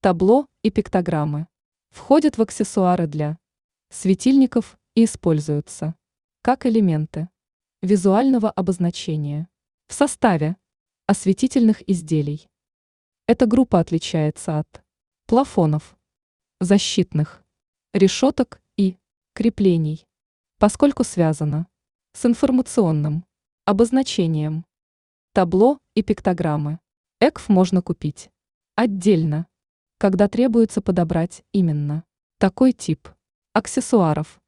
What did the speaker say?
табло и пиктограммы входят в аксессуары для светильников и используются как элементы визуального обозначения в составе осветительных изделий. Эта группа отличается от плафонов, защитных решеток и креплений, поскольку связана с информационным обозначением. Табло и пиктограммы ЭКФ можно купить отдельно, когда требуется подобрать именно такой тип аксессуаров.